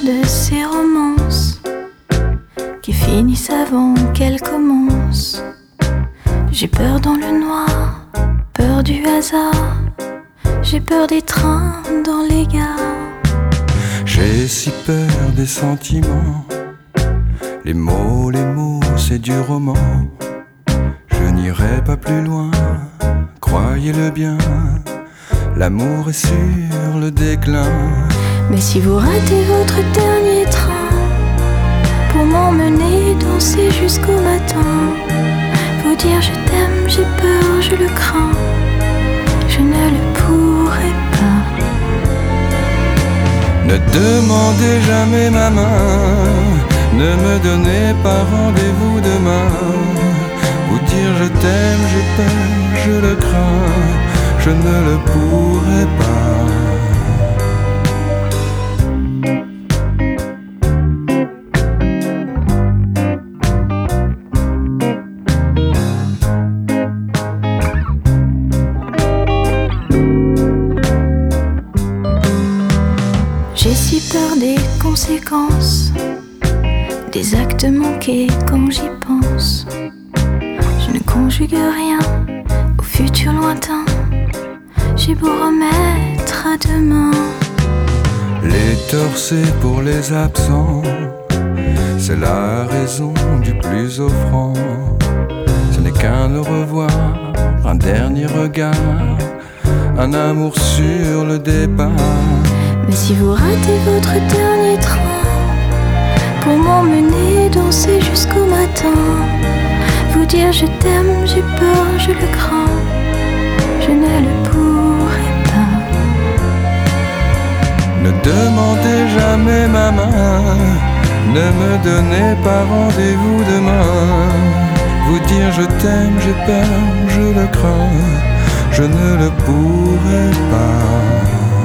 de ces romances qui finissent avant qu'elles commencent. J'ai peur dans le noir, peur du hasard, j'ai peur des trains dans les gares. J'ai si peur des sentiments, les mots, c'est du roman. Je n'irai pas plus loin, croyez-le bien, l'amour est sur le déclin. Mais si vous ratez votre dernier train pour m'emmener danser jusqu'au matin, vous dire je t'aime, j'ai peur, je le crains, je ne le pourrai pas. Ne demandez jamais ma main, ne me donnez pas rendez-vous demain. Vous dire je t'aime, j'ai peur, je le crains, je ne le pourrai pas. J'ai si peur des conséquences, des actes manqués quand j'y pense. Je ne conjugue rien au futur lointain, j'ai beau remettre à demain. Les torsés pour les absents, c'est la raison du plus offrant. Ce n'est qu'un au revoir, un dernier regard, un amour sur le départ. Mais si vous ratez votre dernier train pour m'emmener danser jusqu'au matin, vous dire je t'aime, j'ai peur, je le crains, je ne le pourrai pas. Ne demandez jamais ma main, ne me donnez pas rendez-vous demain. Vous dire je t'aime, j'ai peur, je le crains, je ne le pourrai pas.